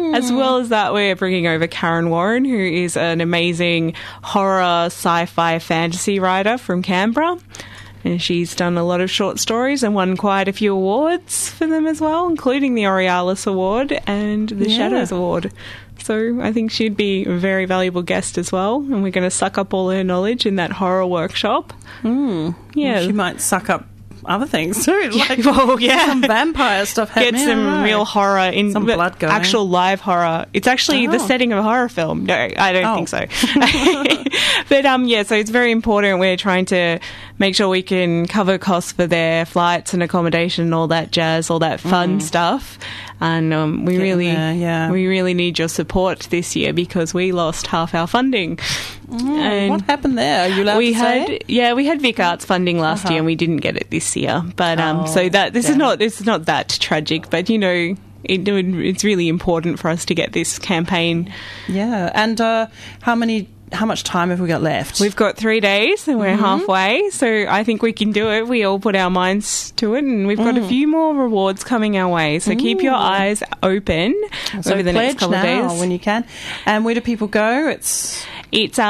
As well as that, we're bringing over Karen Warren, who is an amazing horror, sci-fi, fantasy writer from Canberra. And she's done a lot of short stories and won quite a few awards for them as well, including the Aurealis Award and the Shadows Award. So I think she'd be a very valuable guest as well. And we're going to suck up all her knowledge in that horror workshop. Yeah. Well, she might suck up other things too. Like some vampire stuff happening. Get some real horror in some blood going. Actual live horror. It's actually the setting of a horror film. No, I don't think so. But so it's very important. We're trying to make sure we can cover costs for their flights and accommodation and all that jazz, all that fun stuff. And we really need your support this year because we lost half our funding. And what happened there? Are you allowed to say? We had Vic Arts funding last year and we didn't get it this year. But so that this is not that tragic. But it's really important for us to get this campaign. Yeah, and how much time have we got left? We've got 3 days and we're halfway, so I think we can do it. We all put our minds to it, and we've got a few more rewards coming our way, so keep your eyes open over the next couple of days. When you can. And where do people go? It's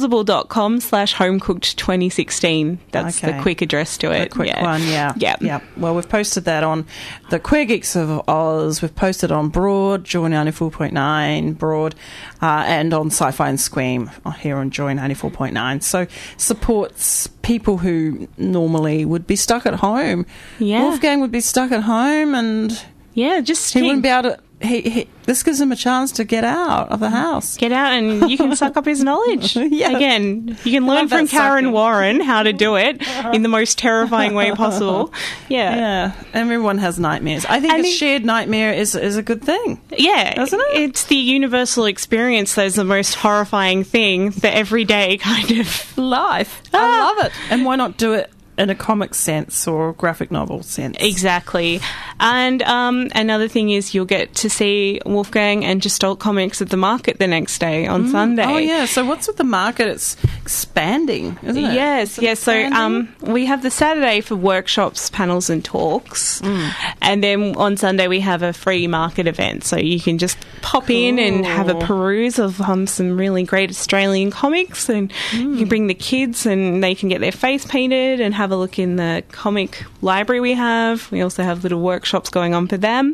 possible.com/homecooked2016. That's the quick address to it. The quick one, yeah. Well, we've posted that on the Queer Geeks of Oz. We've posted on Broad, Joy 94.9 Broad, and on Sci-Fi and Scream here on Joy 94.9. So supports people who normally would be stuck at home. Yeah. Wolfgang would be stuck at home and he wouldn't be able to... This gives him a chance to get out of the house. Get out and you can suck up his knowledge. Again, you can learn from Karen Warren how to do it in the most terrifying way possible. Yeah. Everyone has nightmares. I think a shared nightmare is a good thing. Yeah. Doesn't it? It's the universal experience that's the most horrifying thing, the everyday kind of life. I love it. And why not do it in a comic sense or graphic novel sense? Exactly. And another thing is you'll get to see Wolfgang and Gestalt Comics at the market the next day on Sunday. Oh, yeah. So what's with the market? It's expanding, isn't it? Yes. So we have the Saturday for workshops, panels and talks. And then on Sunday we have a free market event. So you can just pop in and have a peruse of some really great Australian comics. And you can bring the kids and they can get their face painted and have a look in the comic library we have. We also have little workshops going on for them.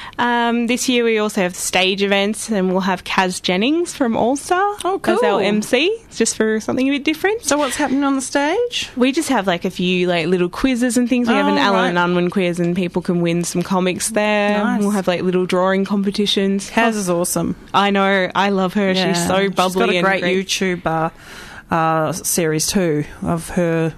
This year we also have stage events and we'll have Kaz Jennings from All Star as our MC, just for something a bit different. So what's happening on the stage? We just have a few little quizzes and things. We have an Alan Unwin quiz and people can win some comics there. Nice. We'll have little drawing competitions. Kaz is awesome. I know. I love her. Yeah. She's so bubbly. She's got a great and YouTube series too of her,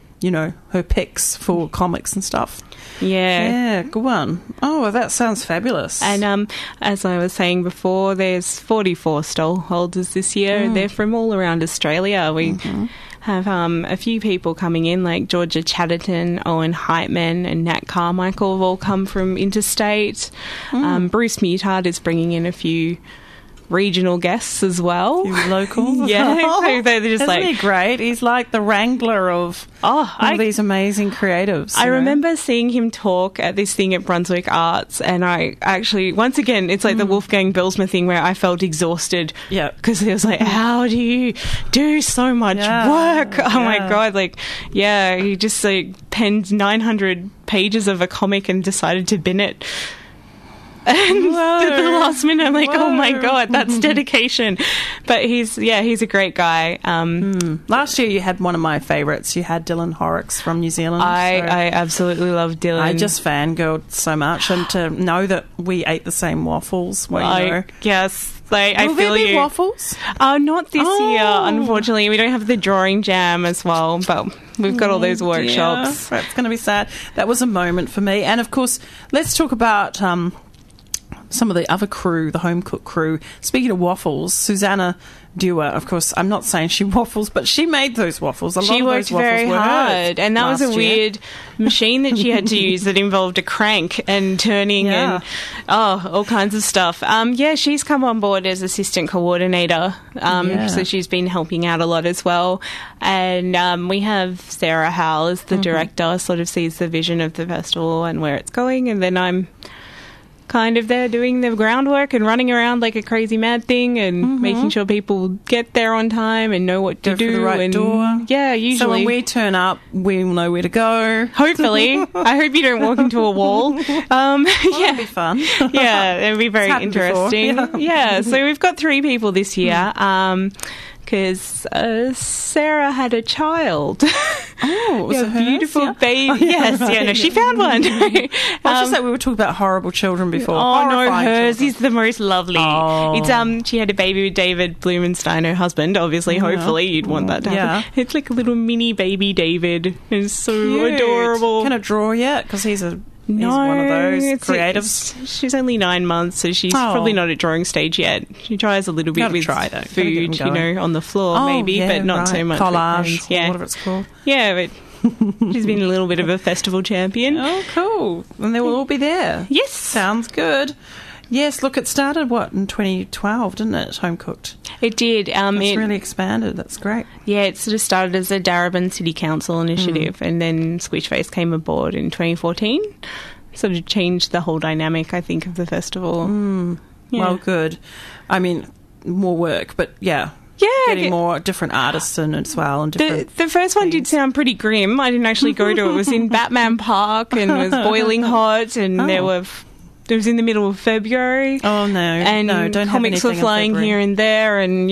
her picks for comics and stuff. Yeah, good one. Oh, well, that sounds fabulous. And as I was saying before, there's 44 stall holders this year. They're from all around Australia. We have a few people coming in, like Georgia Chatterton, Owen Heitman and Nat Carmichael have all come from interstate. Bruce Mutard is bringing in a few regional guests as well. Locals. So they're just Isn't he great? He's like the wrangler of these amazing creatives. I remember seeing him talk at this thing at Brunswick Arts, and I actually, once again, it's like the Wolfgang Bilsma thing where I felt exhausted. Yeah. Because he was like, how do you do so much work? Oh my God. He just penned 900 pages of a comic and decided to bin it. And at the last minute, I'm like, oh my God, that's dedication. But he's a great guy. Last year you had one of my favourites. You had Dylan Horrocks from New Zealand. I absolutely love Dylan. I just fangirled so much, and to know that we ate the same waffles. Yes. I feel there be waffles? Not this year, unfortunately. We don't have the drawing jam as well, but we've got all those workshops. Dear. That's going to be sad. That was a moment for me. And of course, let's talk about some of the other crew, the home cook crew. Speaking of waffles, Susanna Dewar, of course, I'm not saying she waffles, but she made those waffles. She worked very hard, and that was a weird machine that she had to use that involved a crank and turning and all kinds of stuff. She's come on board as assistant coordinator, so she's been helping out a lot as well. And we have Sarah Howell as the director, sort of sees the vision of the festival and where it's going, and then I'm kind of there doing the groundwork and running around like a crazy mad thing and making sure people get there on time and know what to do. For the right and, door. Yeah, usually. So when we turn up, we'll know where to go. Hopefully. I hope you don't walk into a wall. That'd be fun. Yeah, it'd be very interesting. Yeah, so we've got 3 people this year. Because Sarah had a child. Oh, was it a hers? beautiful baby. Yes, no, she found one. Just like we were talking about horrible children before. Oh no, Horrifying hers children. is the most lovely. Oh. It's she had a baby with David Blumenstein, her husband. Obviously, hopefully, you'd want that to happen. It's like a little mini baby David. It's so adorable. Can it draw yet? Because he's one of those creatives. She's only 9 months, so she's probably not at drawing stage yet. She tries a little bit with food, on the floor but not so much. Collage, or whatever it's called. Yeah, but she's been a little bit of a festival champion. Oh, cool. And they will all be there. Yes. Sounds good. Yes, look, it started, in 2012, didn't it, Home Cooked? It did. It's really expanded. That's great. Yeah, it sort of started as a Darebin City Council initiative, and then Squishface came aboard in 2014. Sort of changed the whole dynamic, I think, of the festival. Yeah. Well, good. I mean, more work, but getting more different artists in as well. And the first one did sound pretty grim. I didn't actually go to it. It was in Batman Park and it was boiling hot, and it was in the middle of February. Oh, no. And don't have comics were anything flying in February. here and there, and,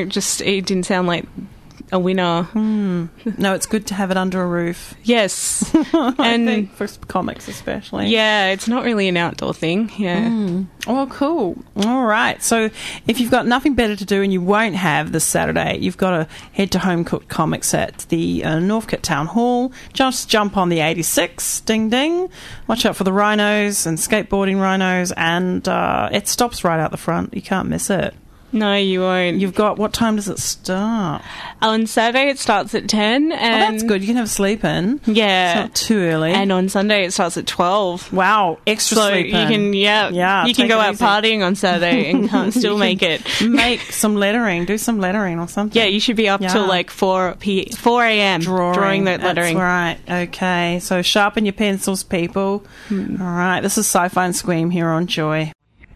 it didn't sound like a winner. No, it's good to have it under a roof. Yes. I and think for comics especially. Yeah, it's not really an outdoor thing. Yeah. Oh, cool. All right. So if you've got nothing better to do and you won't have this Saturday, you've got to head to Home Cooked Comics at the Northcote Town Hall. Just jump on the 86. Ding, ding. Watch out for the rhinos and skateboarding rhinos, and it stops right out the front. You can't miss it. No, you won't. You've got, what time does it start? On Saturday it starts at 10. And that's good. You can have a sleep in. Yeah. It's not too early. And on Sunday it starts at 12. Wow. Extra sleep in. You can, you can go out partying on Saturday and can't still make it. Make some lettering. Do some lettering or something. Yeah, you should be up till like 4 a.m. drawing that lettering. That's right. Okay. So sharpen your pencils, people. All right. This is Sci-Fi and Scream here on Joy.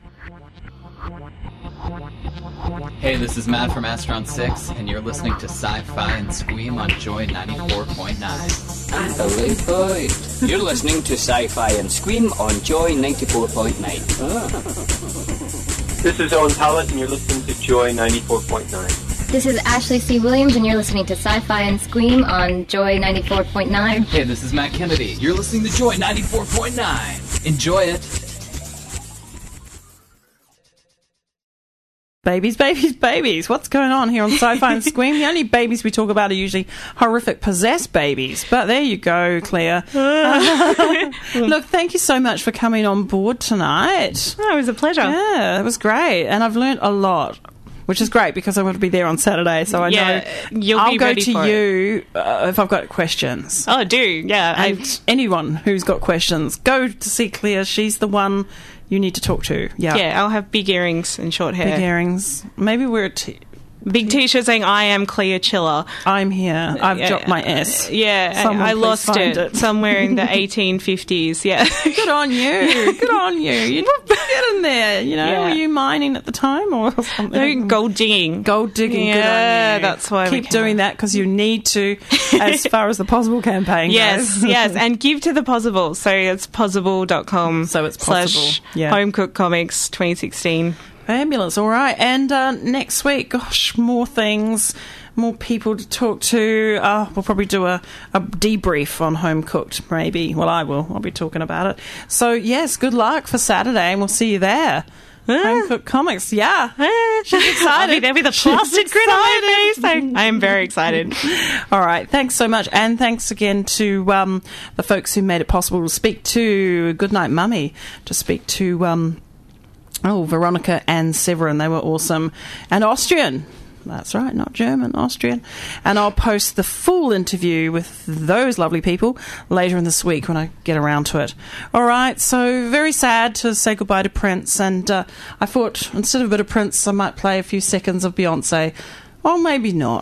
Hey, this is Matt from Astron 6, and you're listening to Sci-Fi and Scream on Joy 94.9. Hello, boy. You're listening to Sci-Fi and Scream on Joy 94.9. This is Owen Pallett, and you're listening to Joy 94.9. This is Ashley C. Williams, and you're listening to Sci-Fi and Scream on Joy 94.9. Hey, this is Matt Kennedy. You're listening to Joy 94.9. Enjoy it. Babies, babies, babies. What's going on here on Sci-Fi and Scream? The only babies we talk about are usually horrific possessed babies. But there you go, Claire. Look, thank you so much for coming on board tonight. Oh, it was a pleasure. Yeah, it was great. And I've learnt a lot, which is great because I'm going to be there on Saturday. So I know I'll go to you if I've got questions. Oh, do. Yeah. And anyone who's got questions, go to see Claire. She's the one you need to talk to. Yeah, I'll have big earrings and short hair. Big earrings. Maybe we're big T-shirt saying "I am Clea Chiller." I'm here. I've dropped my S. Someone I lost it somewhere in the 1850s. Yeah, good on you. Good on you. You get in there. You know, were you mining at the time or something? No, gold digging. Gold digging. Yeah, good on you. That's why keep doing that because you need to, as far as the Possible campaign goes. Yes, and give to the Possible. So it's possible.com. So it's possible. Home Cooked Comics 2016. Fabulous. All right. And next week, gosh, more things, more people to talk to. We'll probably do a debrief on Home Cooked, maybe. Well, I will. I'll be talking about it. So, yes, good luck for Saturday, and we'll see you there. Home Cooked Comics. Yeah. She's excited. I'll be there with a plastic grin on my face. I am very excited. All right. Thanks so much. And thanks again to the folks who made it possible to speak to Goodnight Mummy, to speak to... Veronica and Severin. They were awesome. And Austrian. That's right, not German, Austrian. And I'll post the full interview with those lovely people later in this week when I get around to it. All right, so very sad to say goodbye to Prince. And I thought instead of a bit of Prince, I might play a few seconds of Beyonce. Or maybe not.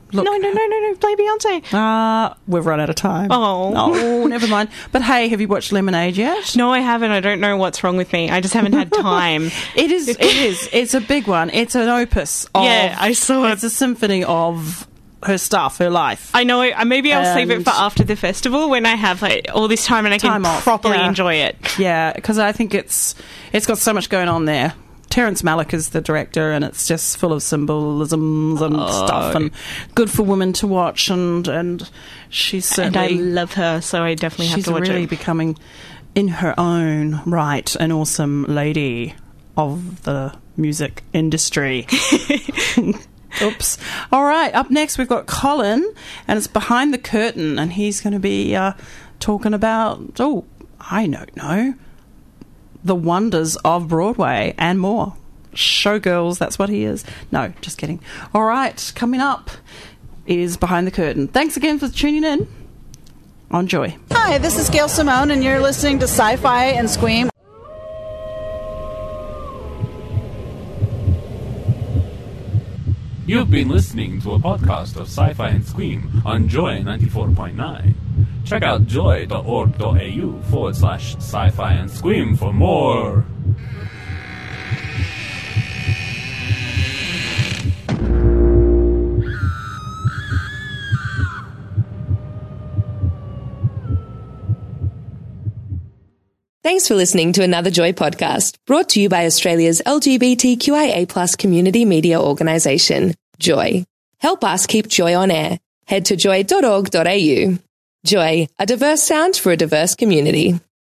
Look. No. Play Beyonce. We've run out of time. Oh, never mind. But hey, have you watched Lemonade yet? No, I haven't. I don't know what's wrong with me. I just haven't had time. It is. It's a big one. It's an opus. I saw it. It's a symphony of her stuff, her life. I know. Maybe I'll save it for after the festival when I have all this time and I can properly enjoy it. Yeah, because I think it's got so much going on there. Terrence Malick is the director, and it's just full of symbolisms and stuff, and good for women to watch. And she's certainly, and I love her, so I definitely have to watch it. She's really becoming, in her own right, an awesome lady of the music industry. Oops. All right, up next we've got Colin, and it's Behind the Curtain, and he's going to be talking about, I don't know, the wonders of Broadway and more. Showgirls, that's what he is. No, just kidding. All right, coming up is Behind the Curtain. Thanks again for tuning in on Joy. Hi, this is Gail Simone, and you're listening to Sci-Fi and Squeam. You've been listening to a podcast of Sci-Fi and Squeam on Joy 94.9. Check out joy.org.au/sci-fi and Squeam for more. Thanks for listening to another Joy podcast, brought to you by Australia's LGBTQIA+ community media organisation, Joy. Help us keep Joy on air. Head to joy.org.au. Joy, a diverse sound for a diverse community.